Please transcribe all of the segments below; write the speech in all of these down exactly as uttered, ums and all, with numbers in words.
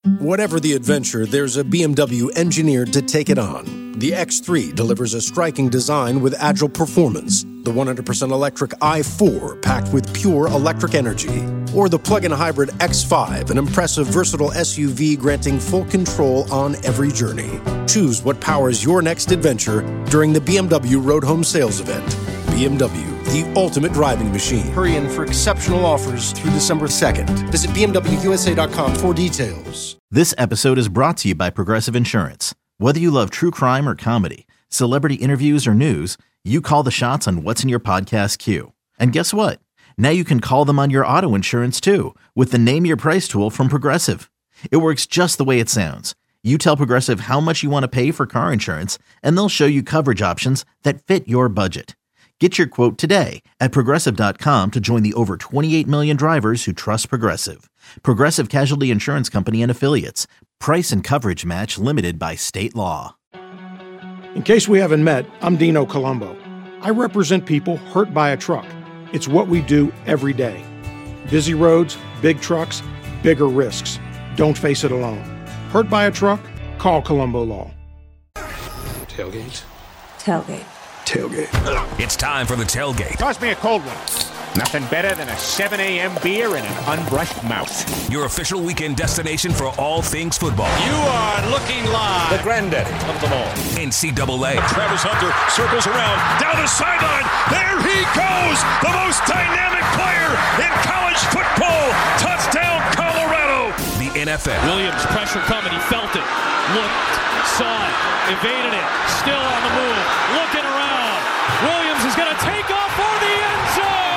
Whatever the adventure, there's a B M W engineered to take it on. The X three delivers a striking design with agile performance. The one hundred percent electric i four packed with pure electric energy. Or the plug-in hybrid X five, an impressive versatile S U V granting full control on every journey. Choose what powers your next adventure during the B M W Road Home Sales Event. B M W, the ultimate driving machine. Hurry in for exceptional offers through December second. Visit B M W U S A dot com for details. This episode is brought to you by Progressive Insurance. Whether you love true crime or comedy, celebrity interviews or news, you call the shots on what's in your podcast queue. And guess what? Now you can call them on your auto insurance too with the Name Your Price tool from Progressive. It works just the way it sounds. You tell Progressive how much you want to pay for car insurance, and they'll show you coverage options that fit your budget. Get your quote today at Progressive dot com to join the over twenty-eight million drivers who trust Progressive. Progressive Casualty Insurance Company and Affiliates. Price and coverage match limited by state law. In case we haven't met, I'm Dino Colombo. I represent people hurt by a truck. It's what we do every day. Busy roads, big trucks, bigger risks. Don't face it alone. Hurt by a truck? Call Colombo Law. Tailgate. Tailgate. Tailgate. It's time for the tailgate. Toss me a cold one. Nothing better than a seven a.m. beer and an unbrushed mouth. Your official weekend destination for all things football. You are looking live. The granddaddy of them all. N C double A. Travis Hunter circles around, down the sideline. There he goes! The most dynamic player in college football. Touchdown, Colorado. The N F L. Williams, pressure coming. He felt it. Looked, saw it, evaded it. Still on the move. Looking around. Williams is going to take off for the end zone.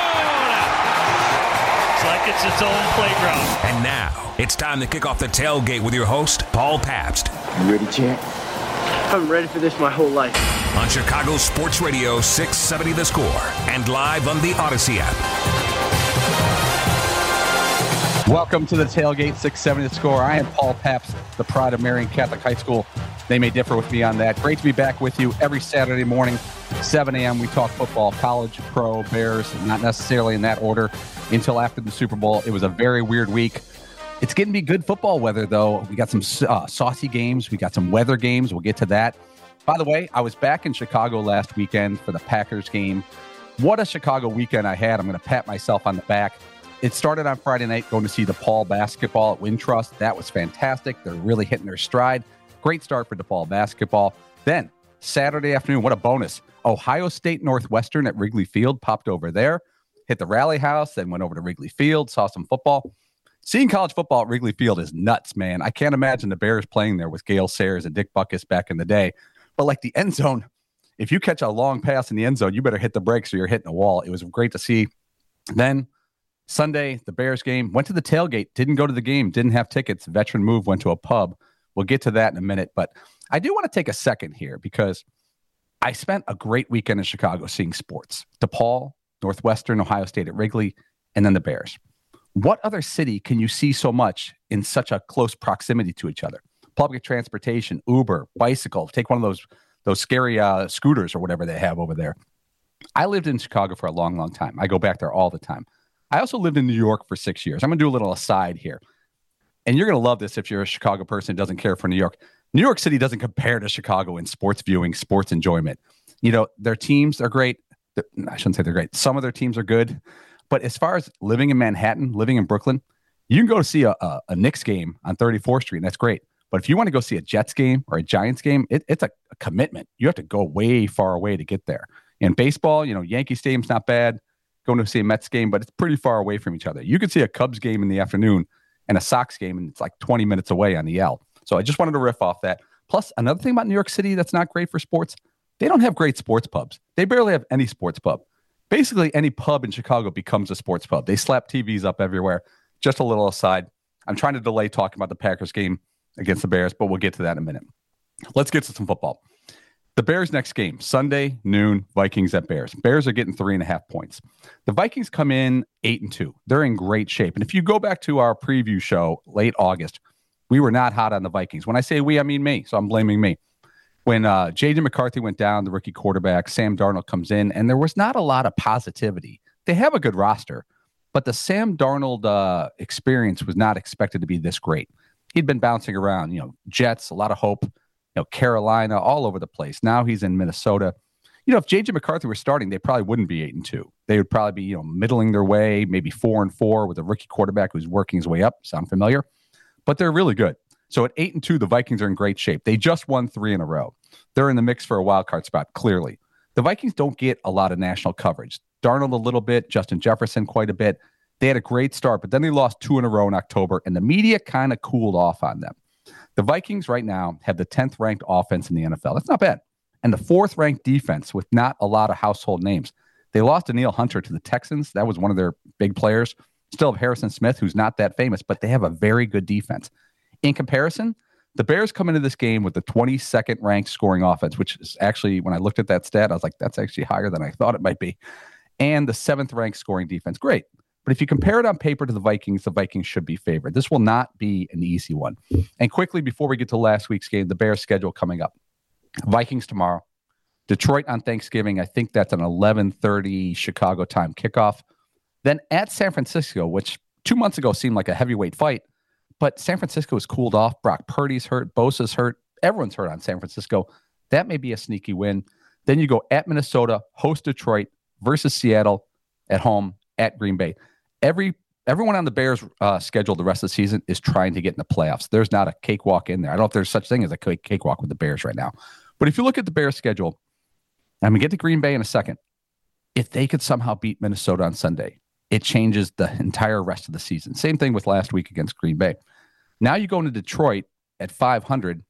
It's like it's its own playground. And now, it's time to kick off the tailgate with your host, Paul Pabst. You ready, champ? I'm ready for this my whole life. On Chicago Sports Radio six seventy The Score and live on the Odyssey app. Welcome to the tailgate, six seventy The Score. I am Paul Pabst, the pride of Marian Catholic High School. They may differ with me on that. Great to be back with you every Saturday morning, seven a.m. We talk football, college, pro, Bears, not necessarily in that order until after the Super Bowl. It was a very weird week. It's getting to be good football weather, though. We got some uh, saucy games. We got some weather games. We'll get to that. By the way, I was back in Chicago last weekend for the Packers game. What a Chicago weekend I had. I'm going to pat myself on the back. It started on Friday night going to see DePaul basketball at Wintrust. That was fantastic. They're really hitting their stride. Great start for DePaul basketball. Then Saturday afternoon, what a bonus. Ohio State Northwestern at Wrigley Field popped over there, hit the Rally House, then went over to Wrigley Field, saw some football. Seeing college football at Wrigley Field is nuts, man. I can't imagine the Bears playing there with Gale Sayers and Dick Butkus back in the day. But like the end zone, if you catch a long pass in the end zone, you better hit the brakes or you're hitting a wall. It was great to see. Then Sunday, the Bears game, went to the tailgate, didn't go to the game, didn't have tickets. Veteran move, went to a pub. We'll get to that in a minute. But I do want to take a second here because I spent a great weekend in Chicago seeing sports. DePaul, Northwestern, Ohio State at Wrigley, and then the Bears. What other city can you see so much in such a close proximity to each other? Public transportation, Uber, bicycle, take one of those those scary uh, scooters or whatever they have over there. I lived in Chicago for a long, long time. I go back there all the time. I also lived in New York for six years. I'm going to do a little aside here. And you're going to love this if you're a Chicago person who doesn't care for New York. New York City doesn't compare to Chicago in sports viewing, sports enjoyment. You know, their teams are great. I shouldn't say they're great. Some of their teams are good. But as far as living in Manhattan, living in Brooklyn, you can go to see a, a, a Knicks game on thirty-fourth Street, and that's great. But if you want to go see a Jets game or a Giants game, it, it's a, a commitment. You have to go way far away to get there. In baseball, you know, Yankee Stadium's not bad. Going to see a Mets game, but it's pretty far away from each other. You could see a Cubs game in the afternoon and a Sox game, and it's like twenty minutes away on the L. So I just wanted to riff off that. Plus, another thing about New York City that's not great for sports, they don't have great sports pubs. They barely have any sports pub. Basically, any pub in Chicago becomes a sports pub. They slap T Vs up everywhere. Just a little aside. I'm trying to delay talking about the Packers game against the Bears, but we'll get to that in a minute. Let's get to some football. The Bears' next game, Sunday, noon, Vikings at Bears. Bears are getting three and a half points. The Vikings come in eight and two. They're in great shape. And if you go back to our preview show, late August, we were not hot on the Vikings. When I say we, I mean me. So I'm blaming me. When uh, J J McCarthy went down, the rookie quarterback, Sam Darnold comes in, and there was not a lot of positivity. They have a good roster, but the Sam Darnold uh, experience was not expected to be this great. he'd been bouncing around, you know, Jets, a lot of hope, you know, Carolina, all over the place. Now he's in Minnesota. You know, if J J McCarthy were starting, they probably wouldn't be eight and two. They would probably be, you know, middling their way, maybe four and four with a rookie quarterback who's working his way up. Sound familiar? But they're really good. So at eight and two, the Vikings are in great shape. They just won three in a row. They're in the mix for a wild card spot, clearly. The Vikings don't get a lot of national coverage. Darnold a little bit, Justin Jefferson quite a bit. They had a great start, but then they lost two in a row in October, and the media kind of cooled off on them. The Vikings right now have the tenth ranked offense in the N F L. That's not bad. And the fourth ranked defense with not a lot of household names. They lost Danielle Hunter to the Texans. That was one of their big players. Still have Harrison Smith, who's not that famous, but they have a very good defense. In comparison, the Bears come into this game with the twenty-second ranked scoring offense, which is actually, when I looked at that stat, I was like, that's actually higher than I thought it might be. And the seventh ranked scoring defense. Great. But if you compare it on paper to the Vikings, the Vikings should be favored. This will not be an easy one. And quickly, before we get to last week's game, the Bears schedule coming up. Vikings tomorrow. Detroit on Thanksgiving. I think that's an eleven thirty Chicago time kickoff. Then at San Francisco, which two months ago seemed like a heavyweight fight, but San Francisco has cooled off. Brock Purdy's hurt. Bosa's hurt. Everyone's hurt on San Francisco. That may be a sneaky win. Then you go at Minnesota, host Detroit, versus Seattle, at home, at Green Bay. Every Everyone on the Bears' uh, schedule the rest of the season is trying to get in the playoffs. There's not a cakewalk in there. I don't know if there's such thing as a cakewalk with the Bears right now. But if you look at the Bears' schedule, I'm going to get to Green Bay in a second. If they could somehow beat Minnesota on Sunday, it changes the entire rest of the season. Same thing with last week against Green Bay. Now you go into Detroit at five hundred.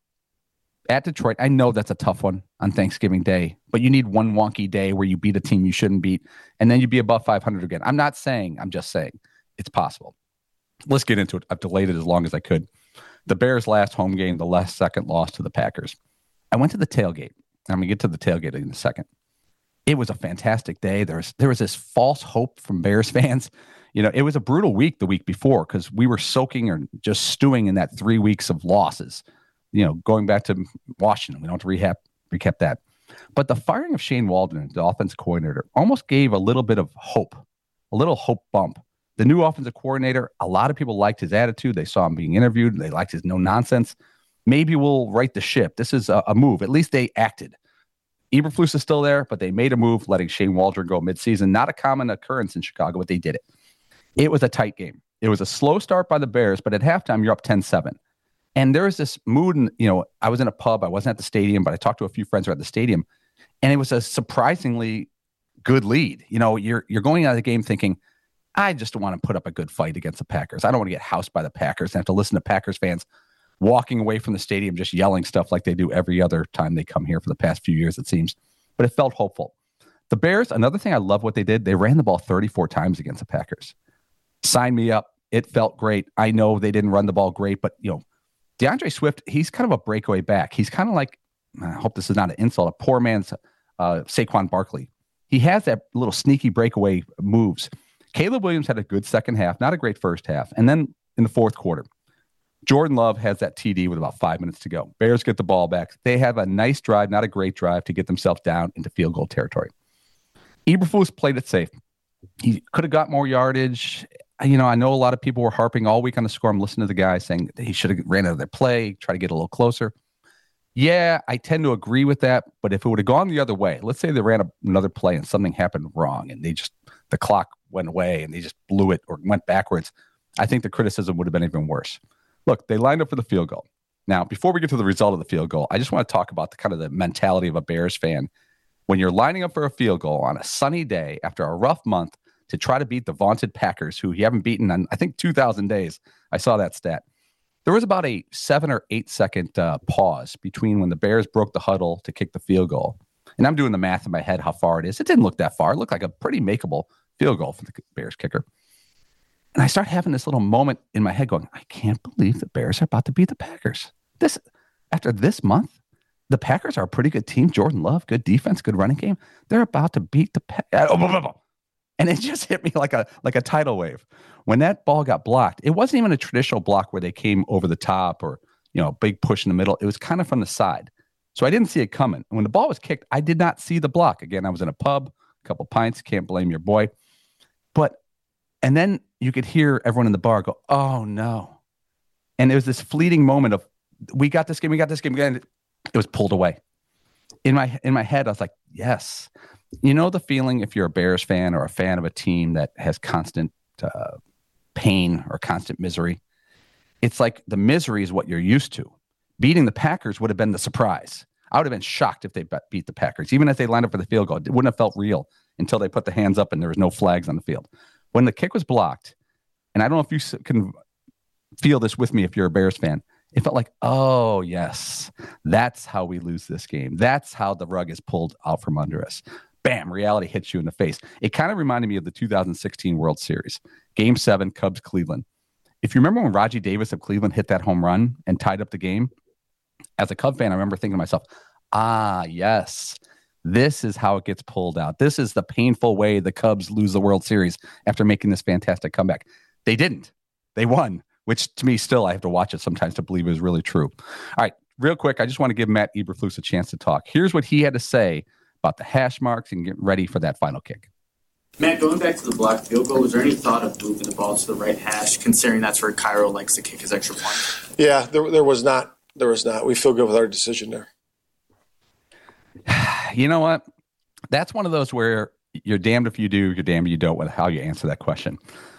At Detroit, I know that's a tough one on Thanksgiving Day, but you need one wonky day where you beat a team you shouldn't beat, and then you'd be above five hundred again. I'm not saying, I'm just saying it's possible. Let's get into it. I've delayed it as long as I could. The Bears' last home game, the last second loss to the Packers. I went to the tailgate. I'm going to get to the tailgate in a second. It was a fantastic day. There was, there was this false hope from Bears fans. You know, it was a brutal week the week before because we were soaking or just stewing in that three weeks of losses. You know, going back to Washington, we don't have to rehab, recap that. But the firing of Shane Waldron, the offensive coordinator, almost gave a little bit of hope, a little hope bump. The new offensive coordinator, a lot of people liked his attitude. They saw him being interviewed. They liked his no nonsense. Maybe we'll right the ship. This is a, a move. At least they acted. Eberflus is still there, but they made a move, letting Shane Waldron go midseason. Not a common occurrence in Chicago, but they did it. It was a tight game. It was a slow start by the Bears, but at halftime, you're up ten seven. And there was this mood, and you know, I was in a pub. I wasn't at the stadium, but I talked to a few friends who were at the stadium, and it was a surprisingly good lead. You know, you're you're going out of the game thinking, I just want to put up a good fight against the Packers. I don't want to get housed by the Packers and have to listen to Packers fans walking away from the stadium just yelling stuff like they do every other time they come here for the past few years, it seems. But it felt hopeful. The Bears, another thing I love what they did, they ran the ball thirty-four times against the Packers. Sign me up. It felt great. I know they didn't run the ball great, but you know, DeAndre Swift, he's kind of a breakaway back. He's kind of like, I hope this is not an insult, a poor man's uh, Saquon Barkley. He has that little sneaky breakaway moves. Caleb Williams had a good second half, not a great first half. And then in the fourth quarter, Jordan Love has that T D with about five minutes to go. Bears get the ball back. They have a nice drive, not a great drive, to get themselves down into field goal territory. Eberflus played it safe. He could have got more yardage. You know, I know a lot of people were harping all week on the score. I'm listening to the guy saying that he should have ran out of their play, try to get a little closer. Yeah, I tend to agree with that. But if it would have gone the other way, let's say they ran a, another play and something happened wrong and they just, the clock went away and they just blew it or went backwards, I think the criticism would have been even worse. Look, they lined up for the field goal. Now, before we get to the result of the field goal, I just want to talk about the kind of the mentality of a Bears fan. When you're lining up for a field goal on a sunny day after a rough month to try to beat the vaunted Packers, who you haven't beaten in, I think, two thousand days. I saw that stat. There was about a seven or eight second uh, pause between when the Bears broke the huddle to kick the field goal. And I'm doing the math in my head how far it is. It didn't look that far. It looked like a pretty makeable field goal for the Bears kicker. And I start having this little moment in my head going, I can't believe the Bears are about to beat the Packers. This after this month, the Packers are a pretty good team. Jordan Love, good defense, good running game. They're about to beat the Packers. And it just hit me like a like a tidal wave. When that ball got blocked, it wasn't even a traditional block where they came over the top or, you know, big push in the middle. It was kind of from the side. So I didn't see it coming. And when the ball was kicked, I did not see the block. Again, I was in a pub, a couple pints, can't blame your boy. But, and then you could hear everyone in the bar go, oh no. And there was this fleeting moment of, we got this game, we got this game, and it was pulled away. In my in my head, I was like, yes. You know the feeling if you're a Bears fan or a fan of a team that has constant uh, pain or constant misery? It's like the misery is what you're used to. Beating the Packers would have been the surprise. I would have been shocked if they beat the Packers. Even if they lined up for the field goal, it wouldn't have felt real until they put the hands up and there was no flags on the field. When the kick was blocked, and I don't know if you can feel this with me if you're a Bears fan, it felt like, oh, yes, that's how we lose this game. That's how the rug is pulled out from under us. Bam, reality hits you in the face. It kind of reminded me of the two thousand sixteen World Series, Game seven, Cubs-Cleveland. If you remember when Raji Davis of Cleveland hit that home run and tied up the game, as a Cub fan, I remember thinking to myself, ah, yes, this is how it gets pulled out. This is the painful way the Cubs lose the World Series after making this fantastic comeback. They didn't. They won, which to me still, I have to watch it sometimes to believe is really true. All right, real quick, I just want to give Matt Eberflus a chance to talk. Here's what he had to say about the hash marks and getting ready for that final kick. Matt, going back to the blocked field goal, was there any thought of moving the ball to the right hash, considering that's where Cairo likes to kick his extra point? Yeah, there, there was not. There was not. We feel good with our decision there. You know what? That's one of those where you're damned if you do, you're damned if you don't with how you answer that question.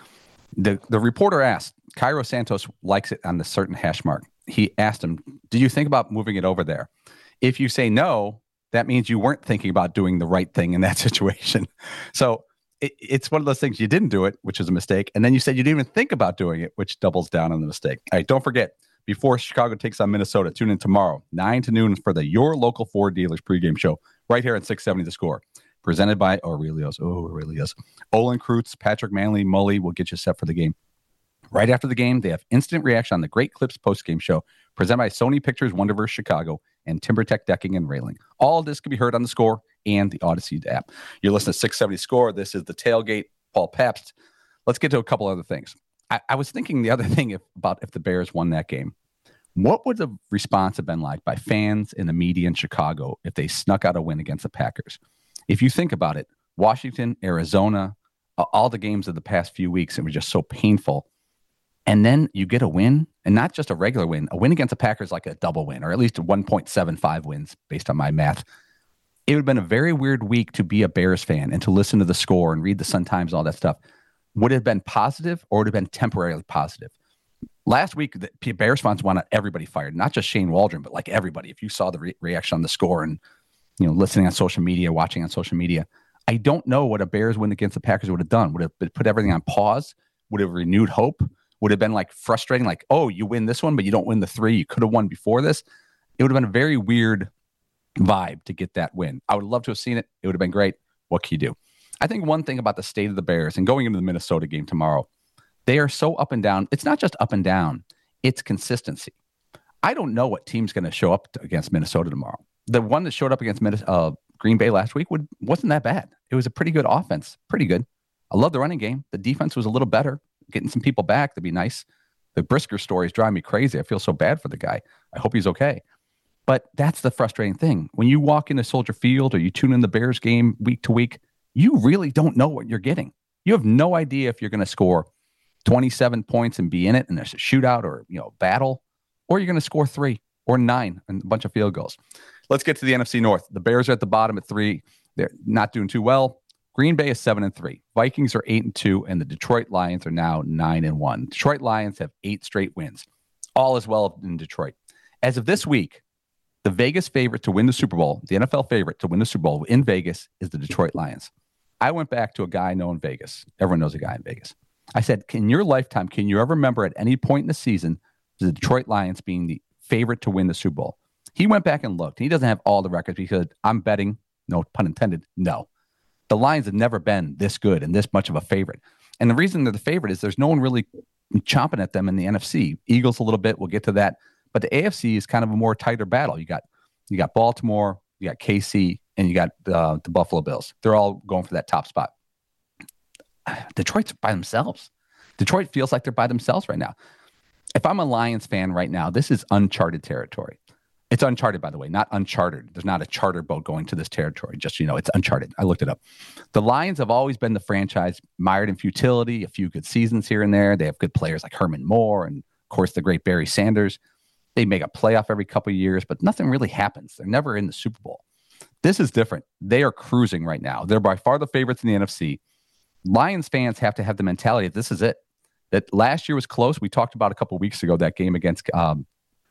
The the reporter asked, Cairo Santos likes it on the certain hash mark. He asked him, do you think about moving it over there? If you say no, that means you weren't thinking about doing the right thing in that situation. So it, it's one of those things, you didn't do it, which is a mistake. And then you said you didn't even think about doing it, which doubles down on the mistake. All right, don't forget, before Chicago takes on Minnesota, tune in tomorrow, nine to noon for the Your Local Ford Dealers pregame show right here at six seventy The Score. Presented by Aurelio's. Oh, Aurelio's. Olin Kreutz, Patrick Manley, Mully will get you set for the game. Right after the game, they have instant reaction on the Great Clips postgame show presented by Sony Pictures Wonderverse Chicago and TimberTech Decking and Railing. All of this can be heard on the Score and the Odyssey app. You're listening to six seventy Score. This is the Tailgate, Paul Pabst. Let's get to a couple other things. I, I was thinking the other thing if, about if the Bears won that game. What would the response have been like by fans in the media in Chicago if they snuck out a win against the Packers? If you think about it, Washington, Arizona, uh, all the games of the past few weeks, it was just so painful. And then you get a win, and not just a regular win, a win against the Packers like a double win, or at least one point seven five wins based on my math. It would have been a very weird week to be a Bears fan and to listen to the Score and read the Sun-Times, all that stuff. Would it have been positive or would it have been temporarily positive? Last week, the Bears fans wanted everybody fired, not just Shane Waldron, but like everybody. If you saw the re- reaction on the Score and, you know, listening on social media, watching on social media, I don't know what a Bears win against the Packers would have done. Would it put everything on pause? Would it have renewed hope? Would it have been like frustrating, like, oh, you win this one, but you don't win the three you could have won before this? It would have been a very weird vibe to get that win. I would love to have seen it. It would have been great. What can you do? I think one thing about the state of the Bears and going into the Minnesota game tomorrow, they are so up and down. It's not just up and down. It's consistency. I don't know what team's going to show up against Minnesota tomorrow. The one that showed up against uh, Green Bay last week would, wasn't that bad. It was a pretty good offense. Pretty good. I love the running game. The defense was a little better. Getting some people back, that'd be nice. The Brisker stories drive me crazy. I feel so bad for the guy. I hope he's okay. But that's the frustrating thing. When you walk into Soldier Field or you tune in the Bears game week to week, you really don't know what you're getting. You have no idea if you're going to score twenty-seven points and be in it and there's a shootout or, you know, battle, or you're going to score three or nine and a bunch of field goals. Let's get to the N F C North. The Bears are at the bottom at three. They're not doing too well. Green Bay is seven and three. Vikings are eight and two, and the Detroit Lions are now nine and one. Detroit Lions have eight straight wins. All is well in Detroit. As of this week, the Vegas favorite to win the Super Bowl, the N F L favorite to win the Super Bowl in Vegas is the Detroit Lions. I went back to a guy I know in Vegas. Everyone knows a guy in Vegas. I said, in your lifetime, can you ever remember at any point in the season the Detroit Lions being the favorite to win the Super Bowl? He went back and looked. He doesn't have all the records because I'm betting, no pun intended, no. The Lions have never been this good and this much of a favorite. And the reason they're the favorite is there's no one really chomping at them in the N F C. Eagles a little bit, we'll get to that. But the A F C is kind of a more tighter battle. You got you got Baltimore, you got K C, and you got uh, the Buffalo Bills. They're all going for that top spot. Detroit's by themselves. Detroit feels like they're by themselves right now. If I'm a Lions fan right now, this is uncharted territory. It's uncharted, by the way, not uncharted. There's not a charter boat going to this territory. Just, you know, it's uncharted. I looked it up. The Lions have always been the franchise mired in futility, a few good seasons here and there. They have good players like Herman Moore and course, the great Barry Sanders. They make a playoff every couple of years, but nothing really happens. They're never in the Super Bowl. This is different. They are cruising right now. They're by far the favorites in the N F C. Lions fans have to have the mentality that this is it. That last year was close. We talked about a couple of weeks ago that game against um,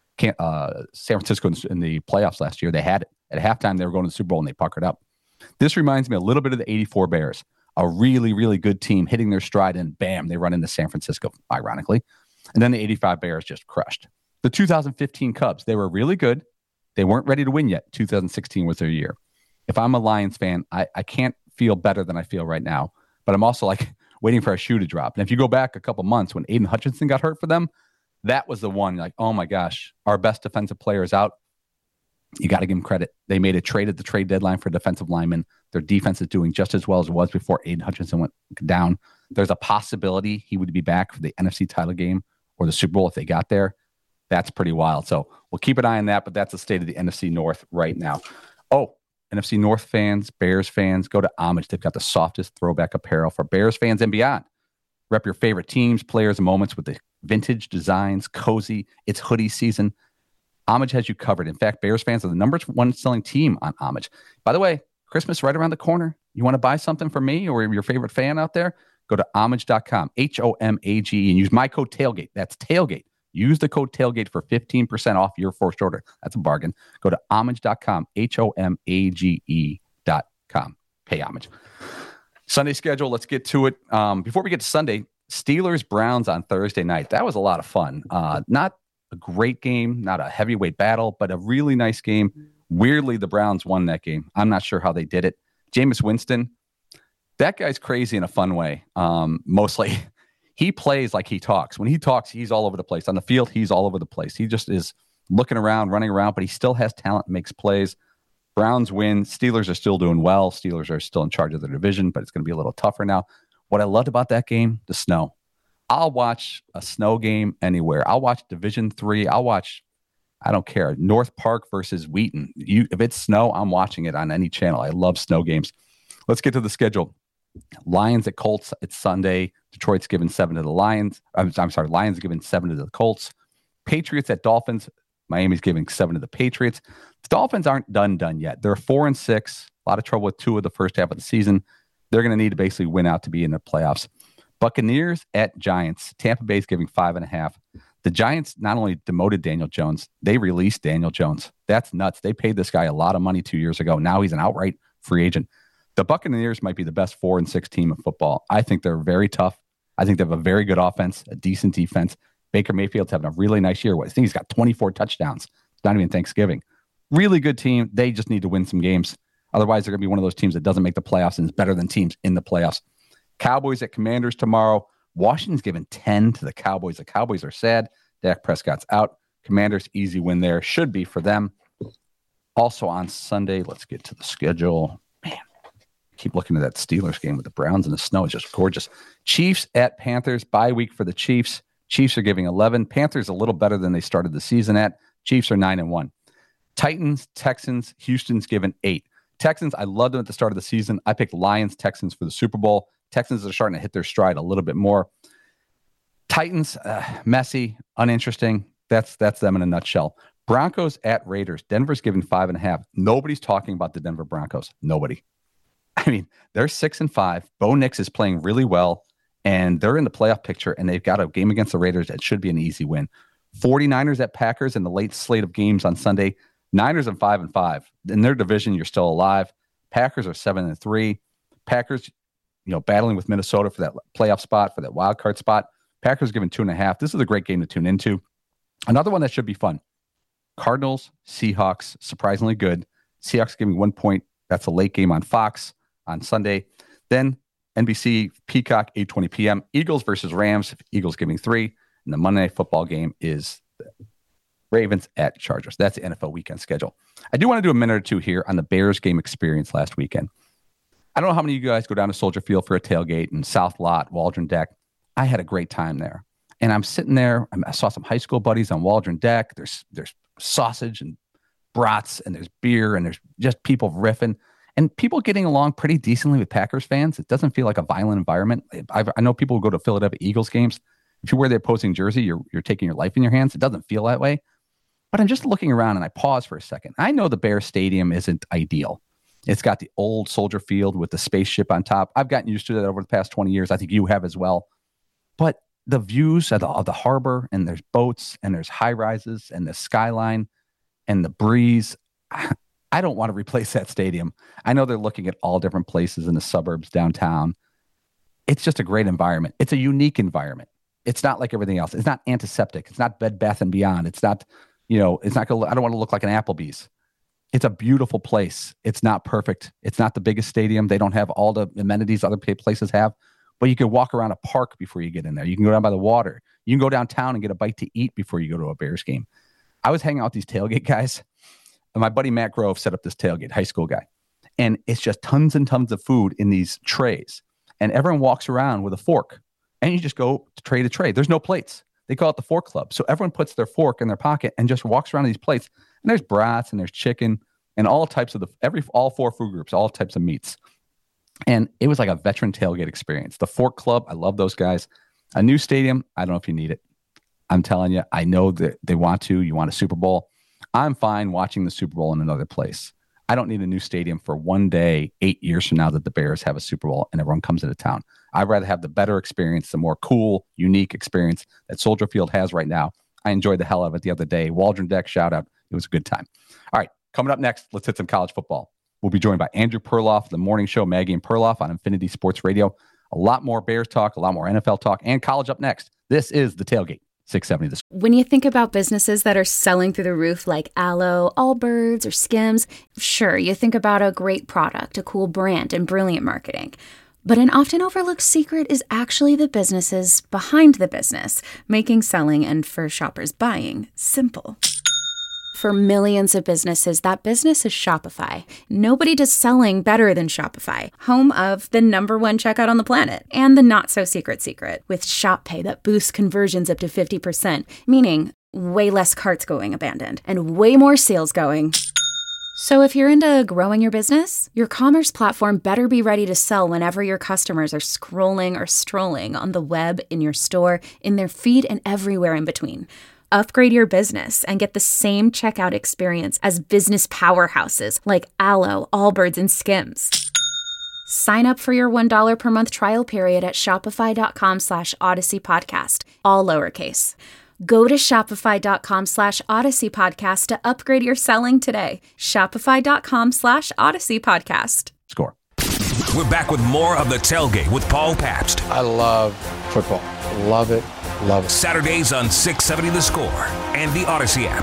uh, San Francisco in the playoffs last year. They had it. At halftime, they were going to the Super Bowl, and they puckered up. This reminds me a little bit of the eighty-four Bears, a really, really good team hitting their stride, and bam, they run into San Francisco, ironically. And then the eighty-five Bears just crushed. The two thousand fifteen Cubs, they were really good. They weren't ready to win yet. two thousand sixteen was their year. If I'm a Lions fan, I, I can't feel better than I feel right now, but I'm also like waiting for a shoe to drop. And if you go back a couple months when Aiden Hutchinson got hurt for them, that was the one like, oh my gosh, our best defensive player is out. You got to give them credit. They made a trade at the trade deadline for defensive linemen. Their defense is doing just as well as it was before Aiden Hutchinson went down. There's a possibility he would be back for the N F C title game or the Super Bowl if they got there. That's pretty wild. So we'll keep an eye on that, but that's the state of the N F C North right now. Oh, N F C North fans, Bears fans, go to Homage. They've got the softest throwback apparel for Bears fans and beyond. Rep your favorite teams, players, and moments with the vintage designs, cozy. It's hoodie season. Homage has you covered. In fact, Bears fans are the number one selling team on Homage. By the way, Christmas right around the corner. You want to buy something for me or your favorite fan out there? Go to homage dot com, H O M A G E, and use my code TAILGATE. That's TAILGATE. Use the code TAILGATE for fifteen percent off your first order. That's a bargain. Go to homage dot com, H O M A G E dot com. Pay homage. Sunday schedule, let's get to it. Um, before we get to Sunday, Steelers-Browns on Thursday night. That was a lot of fun. Uh, not a great game, not a heavyweight battle, but a really nice game. Weirdly, the Browns won that game. I'm not sure how they did it. Jameis Winston, that guy's crazy in a fun way. Um, mostly, he plays like he talks. When he talks, he's all over the place. On the field, he's all over the place. He just is looking around, running around, but he still has talent, makes plays. Browns win. Steelers are still doing well. Steelers are still in charge of their division, but it's going to be a little tougher now. What I loved about that game, the snow. I'll watch a snow game anywhere. I'll watch Division Three. I'll watch, I don't care, North Park versus Wheaton. You, if it's snow, I'm watching it on any channel. I love snow games. Let's get to the schedule. Lions at Colts. It's Sunday. Detroit's given seven to the Lions. I'm, I'm sorry, Lions are giving seven to the Colts. Patriots at Dolphins. Miami's giving seven to the Patriots. The Dolphins aren't done done yet. They're four and six. A lot of trouble with two of the first half of the season. They're going to need to basically win out to be in the playoffs. Buccaneers at Giants. Tampa Bay's giving five and a half. The Giants not only demoted Daniel Jones, they released Daniel Jones. That's nuts. They paid this guy a lot of money two years ago. Now he's an outright free agent. The Buccaneers might be the best four and six team in football. I think they're very tough. I think they have a very good offense, a decent defense. Baker Mayfield's having a really nice year. I think he's got twenty-four touchdowns. It's not even Thanksgiving. Really good team. They just need to win some games. Otherwise, they're going to be one of those teams that doesn't make the playoffs and is better than teams in the playoffs. Cowboys at Commanders tomorrow. Washington's given ten to the Cowboys. The Cowboys are sad. Dak Prescott's out. Commanders, easy win there. Should be for them. Also on Sunday, let's get to the schedule. Man, keep looking at that Steelers game with the Browns and the snow. It's just gorgeous. Chiefs at Panthers. Bye week for the Chiefs. Chiefs are giving eleven. Panthers a little better than they started the season at. Chiefs are nine and one. Titans, Texans, Houston's given eight. Texans, I loved them at the start of the season. I picked Lions, Texans for the Super Bowl. Texans are starting to hit their stride a little bit more. Titans, uh, messy, uninteresting. That's that's them in a nutshell. Broncos at Raiders. Denver's giving five and a half. Nobody's talking about the Denver Broncos. Nobody. I mean, they're six and five. Bo Nix is playing really well, and they're in the playoff picture, and they've got a game against the Raiders that should be an easy win. 49ers at Packers in the late slate of games on Sunday. Niners are five and five. In their division, you're still alive. Packers are seven and three. Packers, you know, battling with Minnesota for that playoff spot, for that wild card spot. Packers given two and a half. This is a great game to tune into. Another one that should be fun. Cardinals, Seahawks, surprisingly good. Seahawks giving one point. That's a late game on Fox on Sunday. Then N B C Peacock, eight twenty p.m. Eagles versus Rams. Eagles giving three. And the Monday Night Football game is Ravens at Chargers. That's the N F L weekend schedule. I do want to do a minute or two here on the Bears game experience last weekend. I don't know how many of you guys go down to Soldier Field for a tailgate in South Lot, Waldron Deck. I had a great time there. And I'm sitting there. I saw some high school buddies on Waldron Deck. There's there's sausage and brats, and there's beer, and there's just people riffing. And people getting along pretty decently with Packers fans. It doesn't feel like a violent environment. I've, I know people who go to Philadelphia Eagles games. If you wear the opposing jersey, you're you're taking your life in your hands. It doesn't feel that way. But I'm just looking around and I pause for a second. I know the Bears Stadium isn't ideal. It's got the old Soldier Field with the spaceship on top. I've gotten used to that over the past twenty years. I think you have as well. But the views of the, of the harbor, and there's boats, and there's high rises, and the skyline, and the breeze. I don't want to replace that stadium. I know they're looking at all different places in the suburbs, downtown. It's just a great environment. It's a unique environment. It's not like everything else. It's not antiseptic. It's not Bed Bath and Beyond. It's not, you know, it's not going to, I don't want to look like an Applebee's. It's a beautiful place. It's not perfect. It's not the biggest stadium. They don't have all the amenities other places have, but you can walk around a park before you get in there. You can go down by the water. You can go downtown and get a bite to eat before you go to a Bears game. I was hanging out with these tailgate guys, and my buddy Matt Grove set up this tailgate, high school guy. And it's just tons and tons of food in these trays. And everyone walks around with a fork. And you just go to tray to tray. There's no plates. They call it the fork club. So everyone puts their fork in their pocket and just walks around these plates. And there's brats and there's chicken and all types of the every all four food groups, all types of meats. And it was like a veteran tailgate experience. The Fork Club, I love those guys. A new stadium, I don't know if you need it. I'm telling you, I know that they want to. You want a Super Bowl. I'm fine watching the Super Bowl in another place. I don't need a new stadium for one day, eight years from now that the Bears have a Super Bowl and everyone comes into town. I'd rather have the better experience, the more cool, unique experience that Soldier Field has right now. I enjoyed the hell out of it the other day. Waldron Deck, shout out. It was a good time. All right, coming up next, let's hit some college football. We'll be joined by Andrew Perloff, the morning show, Maggie and Perloff on Infinity Sports Radio. A lot more Bears talk, a lot more N F L talk, and college up next. This is The Tailgate. six seventy this. When you think about businesses that are selling through the roof like Aloe, Allbirds, or Skims, sure, you think about a great product, a cool brand, and brilliant marketing. But an often overlooked secret is actually the businesses behind the business, making selling and, for shoppers, buying simple. For millions of businesses, that business is Shopify. Nobody does selling better than Shopify, home of the number one checkout on the planet, and the not-so-secret secret, with Shop Pay that boosts conversions up to fifty percent, meaning way less carts going abandoned, and way more sales going. So if you're into growing your business, your commerce platform better be ready to sell whenever your customers are scrolling or strolling on the web, in your store, in their feed, and everywhere in between. Upgrade your business and get the same checkout experience as business powerhouses like Aloe, Allbirds, and Skims. Sign up for your one dollar per month trial period at shopify.com slash Odyssey Podcast, all lowercase. Go to shopify.com slash Odyssey Podcast to upgrade your selling today. Shopify.com slash Odyssey Podcast. Score. We're back with more of The Tailgate with Paul Pabst. I love football. Love it. Love it. Saturdays on six seventy The Score and the Odyssey app.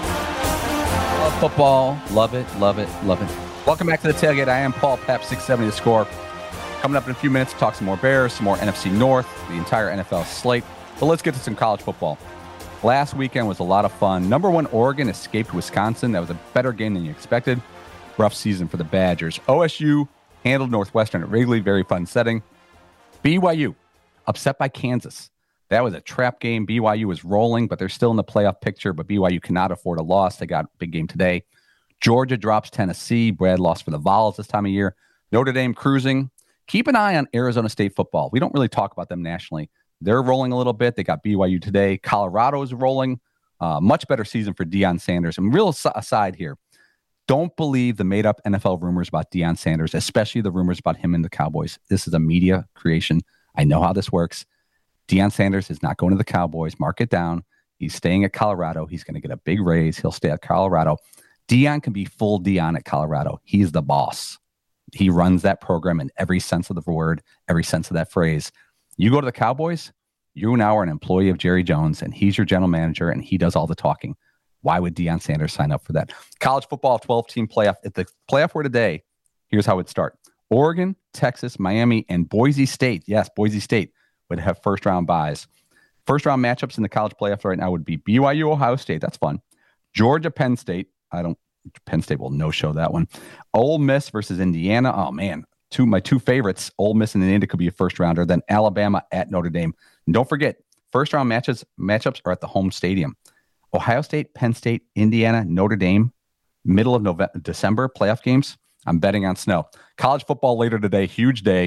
Love football. Love it. Love it. Love it. Welcome back to The Tailgate. I am Paul Pabst, six seventy The Score. Coming up in a few minutes, talk some more Bears, some more N F C North, the entire N F L slate. But let's get to some college football. Last weekend was a lot of fun. Number one, Oregon escaped Wisconsin. That was a better game than you expected. Rough season for the Badgers. O S U handled Northwestern at Wrigley. Very fun setting. B Y U upset by Kansas. That was a trap game. B Y U was rolling, but they're still in the playoff picture. But B Y U cannot afford a loss. They got a big game today. Georgia drops Tennessee. Brad lost for the Vols this time of year. Notre Dame cruising. Keep an eye on Arizona State football. We don't really talk about them nationally. They're rolling a little bit. They got B Y U today. Colorado is rolling. Uh, much better season for Deion Sanders. And real aside here, don't believe the made-up N F L rumors about Deion Sanders, especially the rumors about him and the Cowboys. This is a media creation. I know how this works. Deion Sanders is not going to the Cowboys. Mark it down. He's staying at Colorado. He's going to get a big raise. He'll stay at Colorado. Deion can be full Deion at Colorado. He's the boss. He runs that program in every sense of the word, every sense of that phrase. You go to the Cowboys, you now are an employee of Jerry Jones, and he's your general manager, and he does all the talking. Why would Deion Sanders sign up for that? College football twelve-team playoff. If the playoff were today, here's how it would start. Oregon, Texas, Miami, and Boise State. Yes, Boise State would have first-round buys. First-round matchups in the college playoffs right now would be B Y U, Ohio State. That's fun. Georgia, Penn State. I don't. Penn State will no-show that one. Ole Miss versus Indiana. Oh, man. Two my two favorites, Ole Miss and Indiana, could be a first-rounder. Then Alabama at Notre Dame. And don't forget, first-round matches matchups are at the home stadium. Ohio State, Penn State, Indiana, Notre Dame, middle of November, December, playoff games. I'm betting on snow. College football later today, huge day.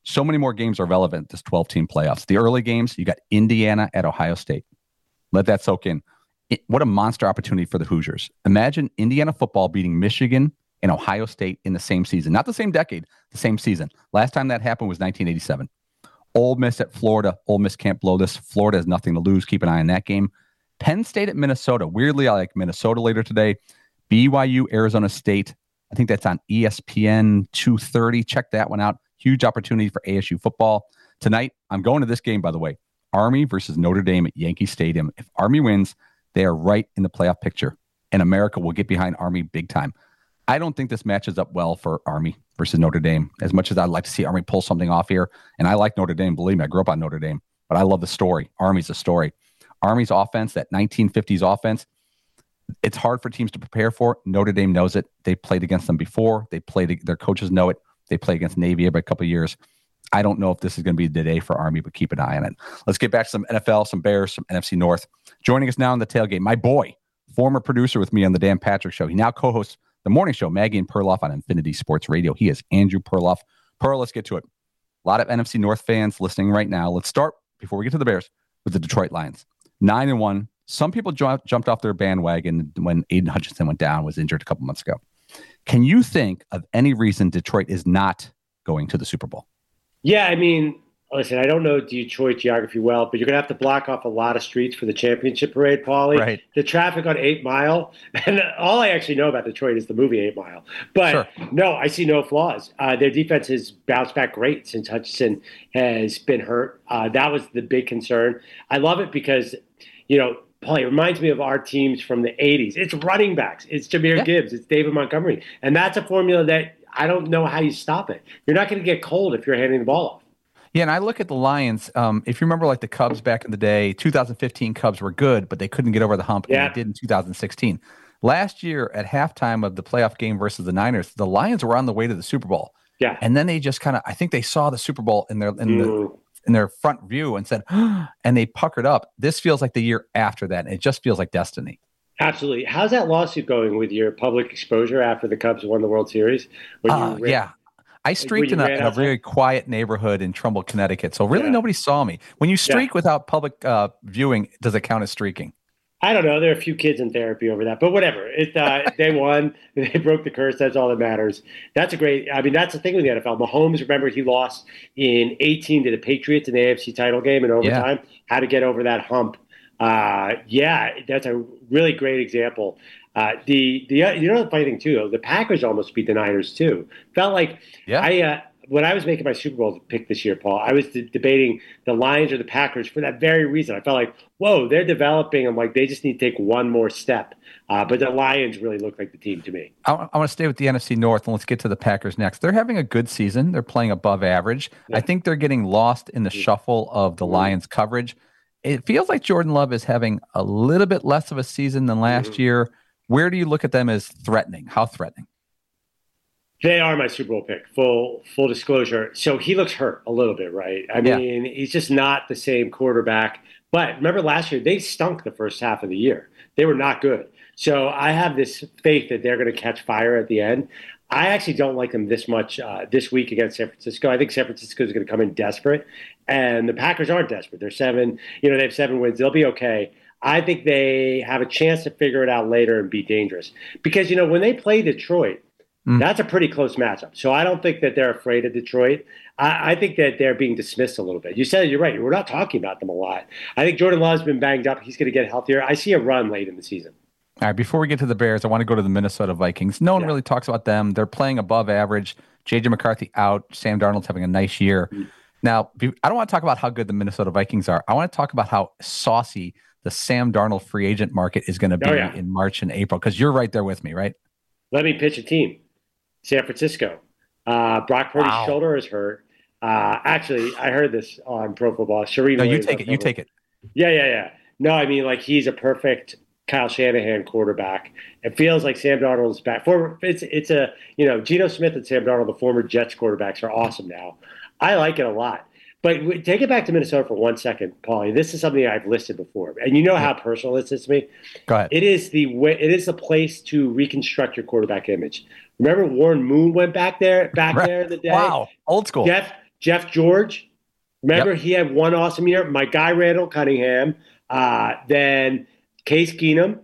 So many more games are relevant this twelve-team playoffs. The early games, you got Indiana at Ohio State. Let that soak in. It, what a monster opportunity for the Hoosiers. Imagine Indiana football beating Michigan and Ohio State in the same season. Not the same decade, the same season. Last time that happened was nineteen eighty-seven. Ole Miss at Florida. Ole Miss can't blow this. Florida has nothing to lose. Keep an eye on that game. Penn State at Minnesota. Weirdly, I like Minnesota later today. B Y U, Arizona State. I think that's on E S P N two thirty. Check that one out. Huge opportunity for A S U football. Tonight, I'm going to this game, by the way. Army versus Notre Dame at Yankee Stadium. If Army wins, they are right in the playoff picture, and America will get behind Army big time. I don't think this matches up well for Army versus Notre Dame, as much as I'd like to see Army pull something off here. And I like Notre Dame. Believe me, I grew up on Notre Dame, but I love the story. Army's a story. Army's offense, that nineteen fifties offense, it's hard for teams to prepare for. Notre Dame knows it. They played against them before. They played. Their coaches know it. They play against Navy every couple of years. I don't know if this is going to be the day for Army, but keep an eye on it. Let's get back to some N F L, some Bears, some N F C North. Joining us now on the tailgate, my boy, former producer with me on the Dan Patrick Show. He now co-hosts the morning show, Maggie and Perloff on Infinity Sports Radio. He is Andrew Perloff. Perl, let's get to it. A lot of N F C North fans listening right now. Let's start, before we get to the Bears, with the Detroit Lions. Nine and one. Some people ju- jumped off their bandwagon when Aiden Hutchinson went down, was injured a couple months ago. Can you think of any reason Detroit is not going to the Super Bowl? Yeah, I mean, listen, I don't know Detroit geography well, but you're going to have to block off a lot of streets for the championship parade, Paulie. Right. The traffic on eight mile, and all I actually know about Detroit is the movie eight mile. But sure. No, I see no flaws. Uh, their defense has bounced back great since Hutchinson has been hurt. Uh, that was the big concern. I love it because, you know, Paulie, it reminds me of our teams from the eighties. It's running backs. It's Jahmyr yeah. Gibbs. It's David Montgomery. And that's a formula that I don't know how you stop it. You're not going to get cold if you're handing the ball off. Yeah, and I look at the Lions. Um, if you remember, like the Cubs back in the day, two thousand fifteen Cubs were good, but they couldn't get over the hump, yeah. and they did in two thousand sixteen. Last year, at halftime of the playoff game versus the Niners, the Lions were on the way to the Super Bowl. Yeah, and then they just kind of, I think they saw the Super Bowl in their in mm. the in their front view and said, and they puckered up. This feels like the year after that, and it just feels like destiny. Absolutely. How's that lawsuit going with your public exposure after the Cubs won the World Series? When uh, you ran, yeah. I streaked in a, in a very quiet neighborhood in Trumbull, Connecticut. So really yeah. nobody saw me. When you streak yeah. without public uh, viewing, does it count as streaking? I don't know. There are a few kids in therapy over that, but whatever. It, uh, they won. They broke the curse. That's all that matters. That's a great – I mean, that's the thing with the N F L. Mahomes, remember, he lost in eighteen to the Patriots in the A F C title game in overtime. Yeah. How to get over that hump. Uh, yeah, that's a really great example. Uh, the the uh, you know the funny thing too, though, the Packers almost beat the Niners too. Felt like yeah. I uh, when I was making my Super Bowl pick this year, Paul, I was d- debating the Lions or the Packers for that very reason. I felt like, whoa, they're developing. I'm like, they just need to take one more step. Uh, but the Lions really look like the team to me. I, I want to stay with the N F C North, and let's get to the Packers next. They're having a good season. They're playing above average. Yeah. I think they're getting lost in the mm-hmm. shuffle of the mm-hmm. Lions coverage. It feels like Jordan Love is having a little bit less of a season than last mm-hmm. year. Where do you look at them as threatening? How threatening? They are my Super Bowl pick, full full disclosure. So he looks hurt a little bit, right? I yeah. mean, he's just not the same quarterback. But remember last year, they stunk the first half of the year. They were not good. So I have this faith that they're going to catch fire at the end. I actually don't like them this much uh, this week against San Francisco. I think San Francisco is going to come in desperate, and the Packers aren't desperate. They're seven, you know, they have seven wins. They'll be okay. I think they have a chance to figure it out later and be dangerous because, you know, when they play Detroit, mm. that's a pretty close matchup. So I don't think that they're afraid of Detroit. I, I think that they're being dismissed a little bit. You said it, you're right. We're not talking about them a lot. I think Jordan Love's been banged up. He's going to get healthier. I see a run late in the season. All right, before we get to the Bears, I want to go to the Minnesota Vikings. No one yeah. really talks about them. They're playing above average. J J McCarthy out. Sam Darnold's having a nice year. Mm. Now, I don't want to talk about how good the Minnesota Vikings are. I want to talk about how saucy the Sam Darnold free agent market is going to be oh, yeah. in March and April, because you're right there with me, right? Let me pitch a team. San Francisco. Uh, Brock Purdy's wow. shoulder is hurt. Uh, actually, I heard this on Pro Football. Shereen no, Williams you take it. You take it. Yeah, yeah, yeah. No, I mean, like, he's a perfect Kyle Shanahan quarterback. It feels like Sam Darnold's back. For it's it's a you know Geno Smith and Sam Darnold, the former Jets quarterbacks, are awesome now. I like it a lot. But take it back to Minnesota for one second, Paulie. This is something I've listed before, and you know how personal this is to me. Go ahead. It is the way, it is the place to reconstruct your quarterback image. Remember Warren Moon went back there back right. there in the day. Wow, old school. Jeff Jeff George. Remember, Yep. he had one awesome year. My guy, Randall Cunningham. Uh, then Case Keenum,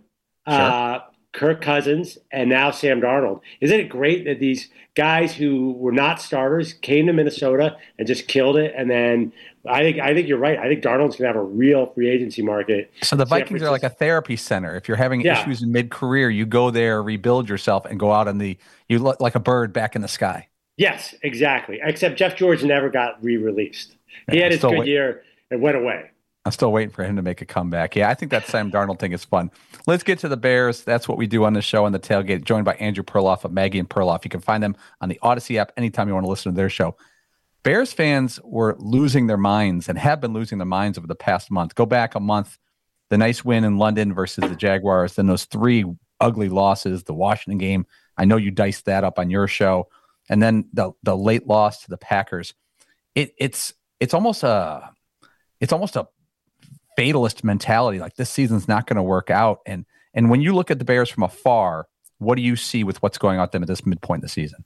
uh, Kirk Cousins, and now Sam Darnold. Isn't it great that these guys who were not starters came to Minnesota and just killed it? And then I think I think you're right. I think Darnold's going to have a real free agency market. So the Vikings are like a therapy center. If you're having Yeah. issues in mid-career, you go there, rebuild yourself, and go out on the you look like a bird back in the sky. Yes, exactly. Except Jeff George never got re-released. He Yeah, had his still good wait- year and went away. I'm still waiting for him to make a comeback. Yeah, I think that Sam Darnold thing is fun. Let's get to the Bears. That's what we do on the show on the Tailgate, joined by Andrew Perloff of Maggie and Perloff. You can find them on the Odyssey app anytime you want to listen to their show. Bears fans were losing their minds and have been losing their minds over the past month. Go back a month, the nice win in London versus the Jaguars, then those three ugly losses, the Washington game. I know you diced that up on your show. And then the the late loss to the Packers. It, it's it's almost a it's almost a fatalist mentality. Like this season's not going to work out. And and when you look at the Bears from afar, what do you see with what's going on with them at this midpoint in the season?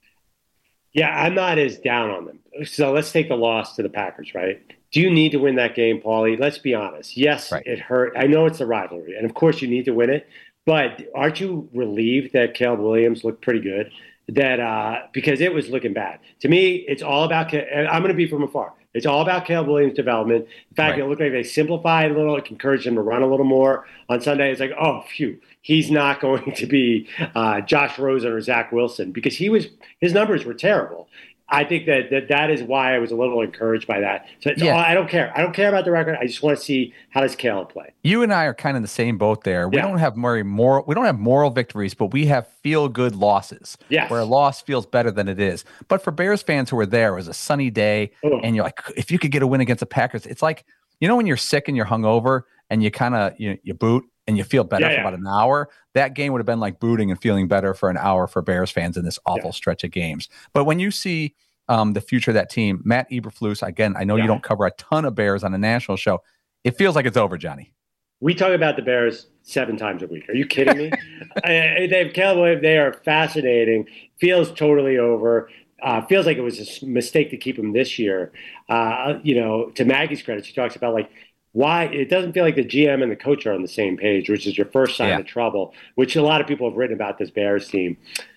Yeah, I'm not as down on them. So let's take the loss to the Packers, right? Do you need to win that game, Paulie? Let's be honest. Yes, right. It hurt. I know it's a rivalry, and of course you need to win it. But aren't you relieved that Caleb Williams looked pretty good? That uh, because it was looking bad. To me, it's all about. I'm going to be from afar. It's all about Caleb Williams' development. In fact, right. It looked like they simplified a little. It encouraged him to run a little more on Sunday. It's like, oh, phew, he's not going to be uh, Josh Rosen or Zach Wilson because he was his numbers were terrible. I think that, that that is why I was a little encouraged by that. So it's yeah. all, I don't care. I don't care about the record. I just want to see how does Caleb play. You and I are kind of in the same boat there. We yeah. don't have more moral. We don't have moral victories, but we have feel good losses. Yes. Where a loss feels better than it is. But for Bears fans who were there, it was a sunny day, oh. and you're like, if you could get a win against the Packers, it's like you know when you're sick and you're hungover and you kind of you you boot and you feel better yeah, for yeah. about an hour. That game would have been like booting and feeling better for an hour for Bears fans in this awful yeah. stretch of games. But when you see Um, the future of that team, Matt Eberflus. Again, I know yeah. you don't cover a ton of Bears on a national show. It feels like it's over, Johnny. We talk about the Bears seven times a week. Are you kidding me? I, they have Caleb Williams. They are fascinating. Feels totally over. Uh, feels like it was a mistake to keep him this year. Uh, you know, to Maggie's credit, she talks about like why it doesn't feel like the G M and the coach are on the same page, which is your first sign yeah. of trouble, which a lot of people have written about this Bears team.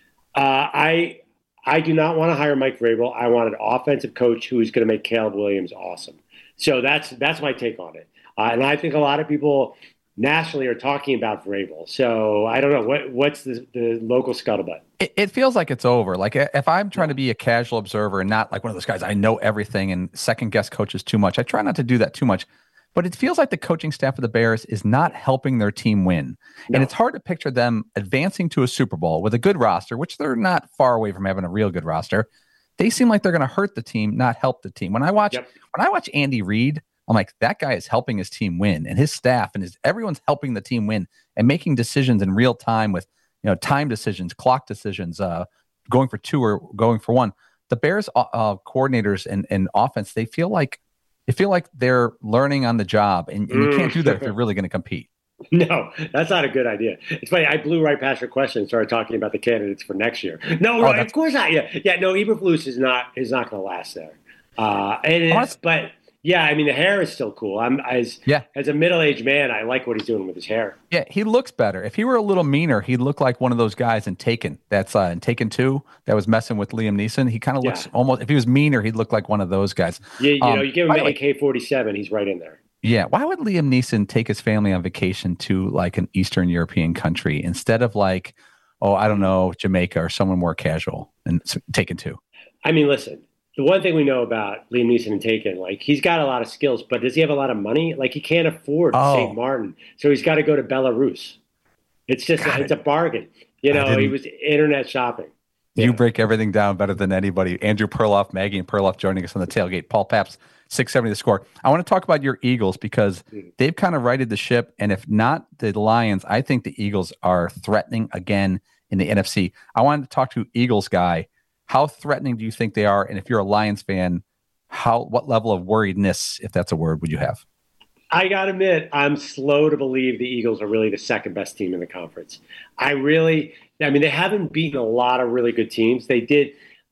Uh, I. I do not want to hire Mike Vrabel. I want an offensive coach who is going to make Caleb Williams awesome. So that's that's my take on it. Uh, and I think a lot of people nationally are talking about Vrabel. So I don't know. What what's the, the local scuttlebutt? It, it feels like it's over. Like if I'm trying to be a casual observer and not like one of those guys, I know everything and second guess coaches too much. I try not to do that too much. But it feels like the coaching staff of the Bears is not helping their team win. No. And it's hard to picture them advancing to a Super Bowl with a good roster, which they're not far away from having a real good roster. They seem like they're going to hurt the team, not help the team. When I watch yep. when I watch Andy Reid, I'm like, that guy is helping his team win, and his staff and his everyone's helping the team win and making decisions in real time with you know time decisions, clock decisions, uh, going for two or going for one. The Bears uh, coordinators and, and offense, they feel like They feel like they're learning on the job, and, and you can't do that if you're really going to compete. No, that's not a good idea. It's funny. I blew right past your question and started talking about the candidates for next year. No, oh, right, of course not. Yeah, yeah. No, Eberflus is not is not going to last there. Uh, and it's, but yeah, I mean the hair is still cool. I'm as yeah. as a middle aged man, I like what he's doing with his hair. Yeah, he looks better. If he were a little meaner, he'd look like one of those guys in Taken. That's uh, in Taken two that was messing with Liam Neeson. He kind of looks yeah. almost. If he was meaner, he'd look like one of those guys. Yeah, you um, know, you give him an A K forty-seven, he's right in there. Yeah, why would Liam Neeson take his family on vacation to like an Eastern European country instead of like, oh, I don't know, Jamaica or someone more casual and Taken two? I mean, listen. The one thing we know about Liam Neeson and Taken, like he's got a lot of skills, but does he have a lot of money? Like he can't afford oh. Saint Martin, so he's got to go to Belarus. It's just a, it's a bargain. You know, he was internet shopping. You yeah. break everything down better than anybody. Andrew Perloff, Maggie and Perloff joining us on the Tailgate. Paul Pabst, six seventy The Score. I want to talk about your Eagles because they've kind of righted the ship, and if not the Lions, I think the Eagles are threatening again in the N F C. I wanted to talk to Eagles guy. How threatening do you think they are? And if you're a Lions fan, how what level of worriedness, if that's a word, would you have? I got to admit, I'm slow to believe the Eagles are really the second best team in the conference. I really, I mean, they haven't beaten a lot of really good teams. They did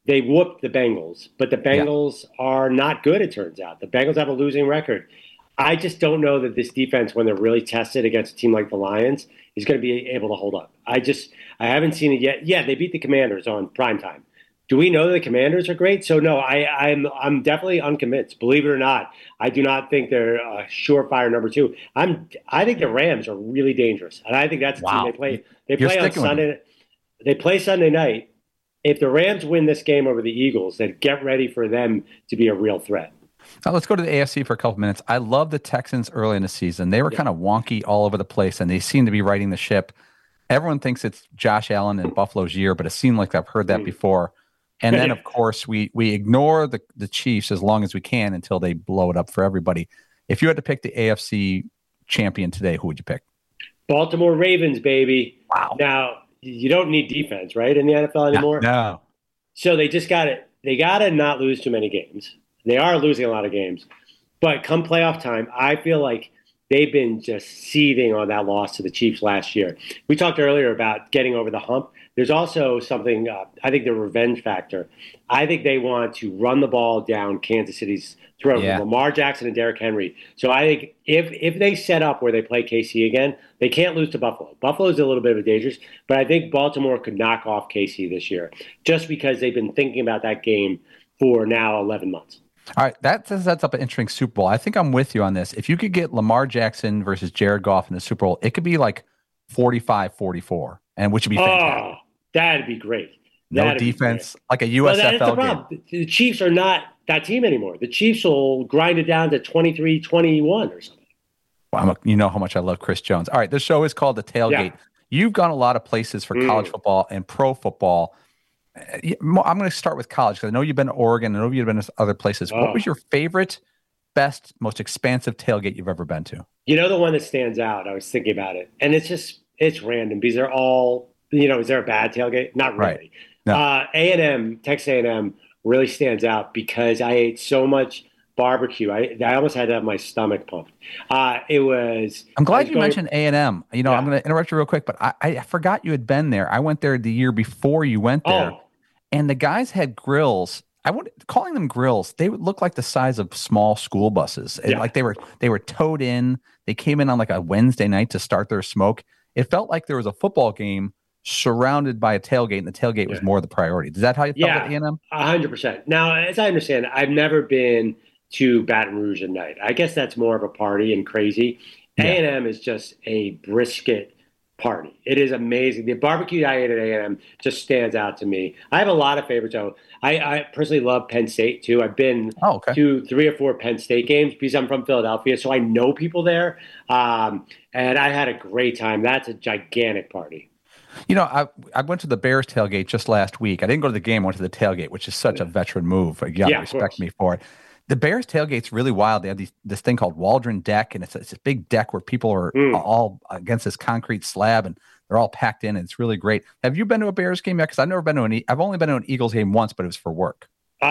they whooped the Bengals, but the Bengals yeah. are not good, it turns out. The Bengals have a losing record. I just don't know that this defense, when they're really tested against a team like the Lions, is going to be able to hold up. I just I haven't seen it yet. Yeah, they beat the Commanders on primetime. Do we know that the Commanders are great? So no, I, I'm I'm definitely unconvinced. Believe it or not, I do not think they're a surefire number two. I'm I think the Rams are really dangerous, and I think that's the wow. team they play. They You're play on Sunday. They play Sunday night. If the Rams win this game over the Eagles, then get ready for them to be a real threat. Now let's go to the A F C for a couple minutes. I love the Texans early in the season. They were yeah. kind of wonky all over the place, and they seem to be riding the ship. Everyone thinks it's Josh Allen and Buffalo's year, but it seemed like I've heard that mm. before. And then, of course, we we ignore the, the Chiefs as long as we can until they blow it up for everybody. If you had to pick the A F C champion today, who would you pick? Baltimore Ravens, baby. Wow. Now, you don't need defense, right, in the N F L anymore? No. no. So they just got it. They got to not lose too many games. They are losing a lot of games. But come playoff time, I feel like they've been just seething on that loss to the Chiefs last year. We talked earlier about getting over the hump. There's also something, uh, I think, the revenge factor. I think they want to run the ball down Kansas City's throat yeah. with Lamar Jackson and Derrick Henry. So I think if if they set up where they play K C again, they can't lose to Buffalo. Buffalo's a little bit of a dangerous, but I think Baltimore could knock off K C this year just because they've been thinking about that game for now eleven months. All right, that sets up an interesting Super Bowl. I think I'm with you on this. If you could get Lamar Jackson versus Jared Goff in the Super Bowl, it could be like forty-five forty-four, and which would be fantastic. Oh, that'd be great. No that'd defense, like a U S F L well, game. The Chiefs are not that team anymore. The Chiefs will grind it down to twenty-three twenty-one or something. Well, I'm a, you know how much I love Chris Jones. All right, this show is called The Tailgate. Yeah. You've gone a lot of places for mm. college football and pro football. I'm going to start with college because I know you've been to Oregon. I know you've been to other places. Oh. What was your favorite, best, most expansive tailgate you've ever been to? You know, the one that stands out, I was thinking about it, and it's just, it's random because they're all, you know, is there a bad tailgate? Not really. Right. No. Uh, A and M, Texas A and M really stands out because I ate so much barbecue. I I almost had to have my stomach pumped. Uh, it was. I'm glad was you going, mentioned A and M. You know, yeah. I'm going to interrupt you real quick, but I, I forgot you had been there. I went there the year before you went there. Oh. And the guys had grills. I would calling them grills. They would look like the size of small school buses. Yeah. Like they were they were towed in. They came in on like a Wednesday night to start their smoke. It felt like there was a football game surrounded by a tailgate, and the tailgate was yeah. more the priority. Is that how you felt yeah, at A and M? A hundred percent. Now, as I understand, I've never been to Baton Rouge at night. I guess that's more of a party and crazy. Yeah. A and M is just a brisket party. It is amazing. The barbecue I ate at A and M just stands out to me. I have a lot of favorites. Though. I, I personally love Penn State too. I've been oh, okay. to three or four Penn State games because I'm from Philadelphia, so I know people there. Um, and I had a great time. That's a gigantic party. You know, I I went to the Bears tailgate just last week. I didn't go to the game. I went to the tailgate, which is such a veteran move. You got to yeah, respect me for it. The Bears tailgate's really wild. They have these, this thing called Waldron Deck, and it's, it's this big deck where people are mm. all against this concrete slab, and they're all packed in. And it's really great. Have you been to a Bears game yet? Because I've never been to an. I've only been to an Eagles game once, but it was for work.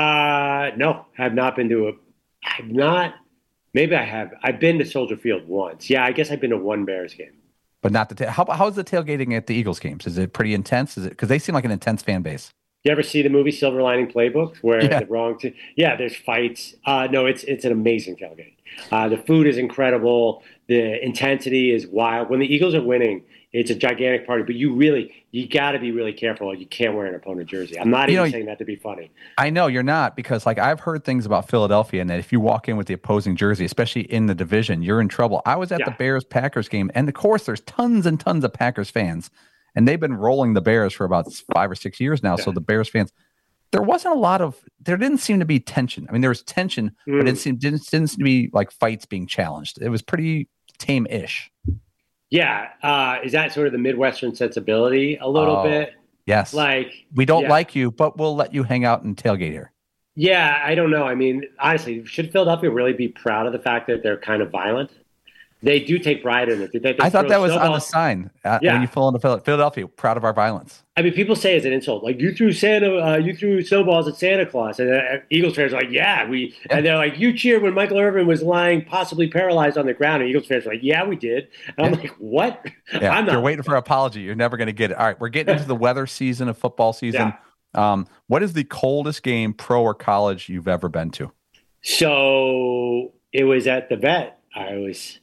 Uh no, I've not been to a. I've not. Maybe I have. I've been to Soldier Field once. Yeah, I guess I've been to one Bears game. But not the. Ta- how how's the tailgating at the Eagles games? Is it pretty intense? Is it because they seem like an intense fan base? You ever see the movie Silver Lining Playbook where yeah. the wrong t- yeah, there's fights. Uh, no, it's it's an amazing tailgate. Uh, the food is incredible. The intensity is wild. When the Eagles are winning, it's a gigantic party. But you really, you got to be really careful. You can't wear an opponent jersey. I'm not you even know, saying that to be funny. I know you're not because like I've heard things about Philadelphia and that if you walk in with the opposing jersey, especially in the division, you're in trouble. I was at yeah. the Bears-Packers game, and of course there's tons and tons of Packers fans. And they've been rolling the Bears for about five or six years now. Yeah. So the Bears fans, there wasn't a lot of, there didn't seem to be tension. I mean, there was tension, mm. but it seemed, didn't, didn't seem to be like fights being challenged. It was pretty tame-ish. Yeah. Uh, is that sort of the Midwestern sensibility a little oh, bit? Yes. Like, we don't yeah. like you, but we'll let you hang out and tailgate here. Yeah. I don't know. I mean, honestly, should Philadelphia really be proud of the fact that they're kind of violent? They do take pride in it. They, they I thought that was snowballs. On the sign. Uh, yeah. When you fall into Philadelphia, proud of our violence. I mean, people say it's an insult. Like, you threw Santa, uh, you threw snowballs at Santa Claus. And uh, Eagles fans are like, yeah, we. Yeah. And they're like, you cheered when Michael Irvin was lying, possibly paralyzed on the ground. And Eagles fans are like, yeah, we did. And I'm yeah. like, what? Yeah. I'm not. You're waiting for an apology. You're never going to get it. All right, we're getting into the weather season of football season. Yeah. Um, what is the coldest game, pro or college, you've ever been to? So it was at the Vet. I was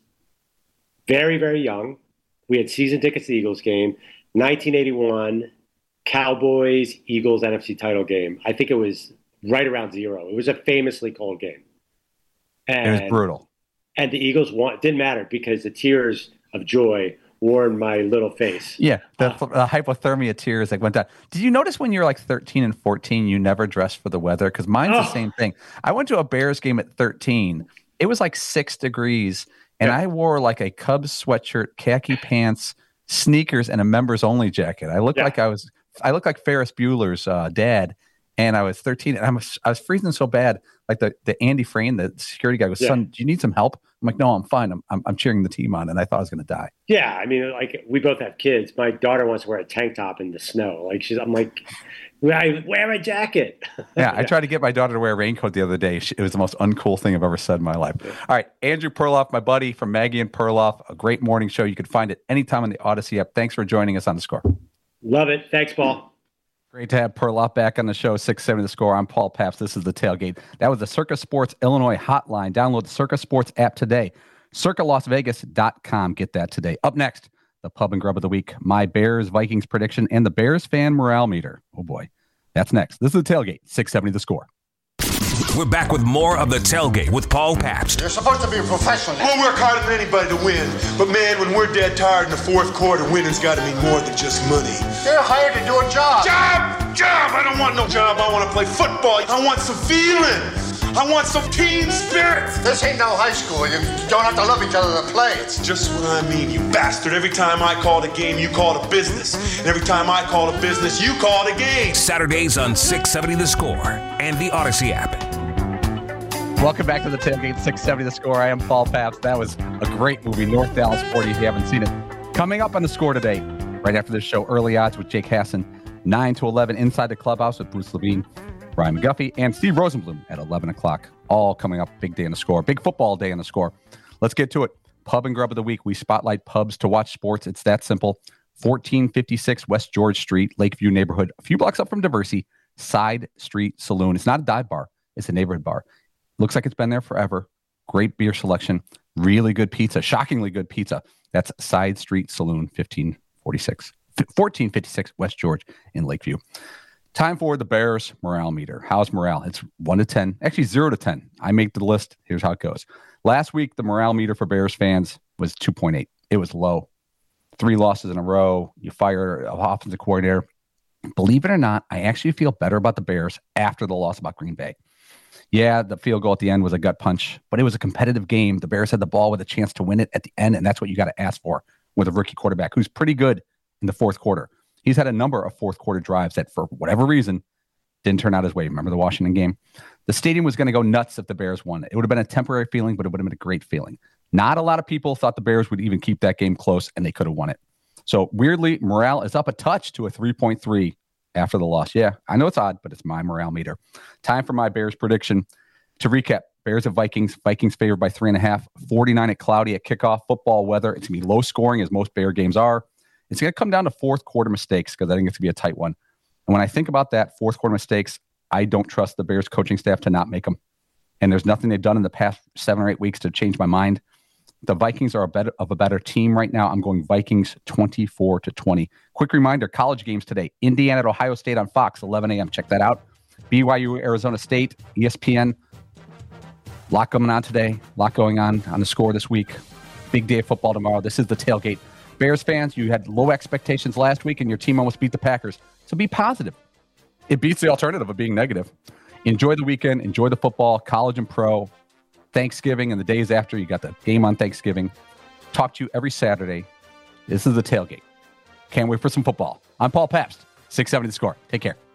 very, very young. We had season tickets to the Eagles game, nineteen eighty-one, Cowboys, Eagles N F C title game. I think it was right around zero. It was a famously cold game. And, it was brutal. And the Eagles won. It didn't matter because the tears of joy warmed my little face. Yeah, the, uh, the hypothermia tears like went down. Did you notice when you're like thirteen and fourteen, you never dress for the weather? Because mine's oh. the same thing. I went to a Bears game at thirteen. It was like six degrees. And I wore like a Cubs sweatshirt, khaki pants, sneakers, and a members only jacket. I looked yeah. like I was, I looked like Ferris Bueller's uh, dad, and I was thirteen, and I was, I was freezing so bad. Like the, the Andy Frayne, the security guy, goes, yeah. "Son, do you need some help?" I'm like, "No, I'm fine. I'm, I'm, I'm cheering the team on," and I thought I was going to die. Yeah, I mean, like we both have kids. My daughter wants to wear a tank top in the snow. Like she's, I'm like, I wear a jacket. yeah, yeah, I tried to get my daughter to wear a raincoat the other day. It was the most uncool thing I've ever said in my life. Yeah. All right, Andrew Perloff, my buddy from Maggie and Perloff, a great morning show. You can find it anytime on the Odyssey app. Thanks for joining us on The Score. Love it. Thanks, Paul. Great to have Perloff back on the show. six seventy The Score. I'm Paul Pabst. This is The Tailgate. That was the Circa Sports Illinois hotline. Download the Circa Sports app today. circa las vegas dot com. Get that today. Up next, the Pub and Grub of the Week, my Bears Vikings prediction, and the Bears fan morale meter. Oh, boy. That's next. This is The Tailgate, six seventy The Score. We're back with more of The Tailgate with Paul Pabst. You're supposed to be a professional. We'll work harder than anybody to win. But, man, when we're dead tired in the fourth quarter, winning's got to mean more than just money. You're hired to do a job. Job! Job! I don't want no job. I want to play football. I want some feeling. I want some team spirit. This ain't no high school. You don't have to love each other to play. It's just what I mean, you bastard. Every time I call a game, you call it a business. And every time I call a business, you call it a game. Saturdays on six seventy The Score and the Odyssey app. Welcome back to The Tailgate, six seventy The Score. I am Paul Pabst. That was a great movie, North Dallas forty, if you haven't seen it. Coming up on The Score today, right after this show, Early Odds with Jake Hassan, nine to eleven, Inside the Clubhouse with Bruce Levine, Brian McGuffey, and Steve Rosenblum at eleven o'clock. All coming up. Big day on The Score. Big football day on The Score. Let's get to it. Pub and Grub of the Week. We spotlight pubs to watch sports. It's that simple. fourteen fifty-six West George Street, Lakeview neighborhood, a few blocks up from Diversey, Side Street Saloon. It's not a dive bar. It's a neighborhood bar. Looks like it's been there forever. Great beer selection. Really good pizza. Shockingly good pizza. That's Side Street Saloon, fifteen forty-six, fourteen fifty-six West George in Lakeview. Time for the Bears morale meter. How's morale? It's one to ten. Actually, zero to ten. I make the list. Here's how it goes. Last week, the morale meter for Bears fans was two point eight. It was low. Three losses in a row. You fired an offensive coordinator. Believe it or not, I actually feel better about the Bears after the loss about Green Bay. Yeah, the field goal at the end was a gut punch, but it was a competitive game. The Bears had the ball with a chance to win it at the end, and that's what you got to ask for with a rookie quarterback who's pretty good in the fourth quarter. He's had a number of fourth quarter drives that, for whatever reason, didn't turn out his way. Remember the Washington game? The stadium was going to go nuts if the Bears won. It would have been a temporary feeling, but it would have been a great feeling. Not a lot of people thought the Bears would even keep that game close, and they could have won it. So weirdly, morale is up a touch to a three point three after the loss. Yeah, I know it's odd, but it's my morale meter. Time for my Bears prediction. To recap, Bears at Vikings. Vikings favored by three and a half. forty-nine at Cloudy at kickoff. Football weather. It's going to be low scoring as most Bear games are. It's going to come down to fourth quarter mistakes because I think it's going to be a tight one. And when I think about that, fourth quarter mistakes, I don't trust the Bears coaching staff to not make them. And there's nothing they've done in the past seven or eight weeks to change my mind. The Vikings are a better of a better team right now. I'm going Vikings twenty-four to twenty. Quick reminder, college games today. Indiana at Ohio State on Fox, eleven a.m. Check that out. B Y U, Arizona State, E S P N. Lot coming on today. Lot going on on The Score this week. Big day of football tomorrow. This is the Tailgate. Bears fans, you had low expectations last week, and your team almost beat the Packers. So be positive. It beats the alternative of being negative. Enjoy the weekend. Enjoy the football, college and pro. Thanksgiving and the days after. You got the game on Thanksgiving. Talk to you every Saturday. This is the Tailgate. Can't wait for some football. I'm Paul Pabst, six seventy The Score. Take care.